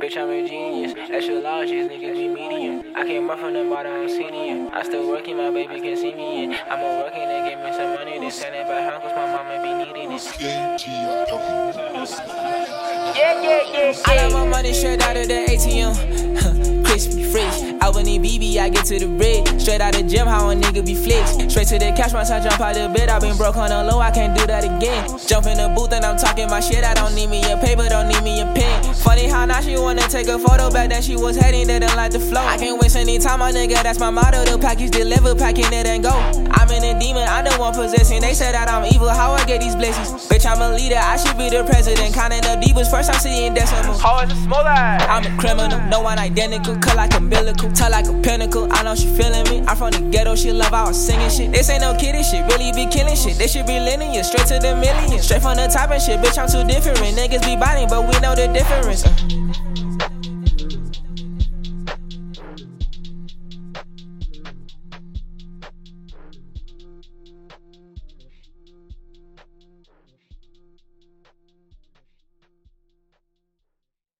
Bitch, I'm a genius. Extra large, these niggas be medium. I came up from the bottom, I'm senior. I still working, my baby can see me in. I'm a working, they give me some money. They send it back home, cause my mama be needing it. I got my money straight out of the ATM. Crispy, fresh. I wouldn't need BB, I get to the bread. Straight out the gym, how a nigga be flexed. Straight to the cash once I jump out the bed. I been broke on the low, I can't do that again. Jump in the booth and I'm talking my shit. I don't need me a paper, don't need me a pen. Funny how now she wanna take a photo. Back then she was hating, didn't like the flow. I can't waste any time, my nigga, that's my motto. The package deliver, packing it and go. I'm in a demon, I'm the one possessing. They said that I'm evil, how I get these blessings? Bitch, I'm a leader, I should be the president. Counting up divas, first I'm seeing decimals. How is it smoke like? I'm a criminal, no one identical. Cut like umbilical, tell like a pinnacle. I know she feeling me, I'm from the ghetto, she love how I'm singing shit. This ain't no kiddie shit, really be killing shit. This should be linear, straight to the millions. Straight from the top and shit, bitch, I'm too different. Niggas be biting, but we know the difference.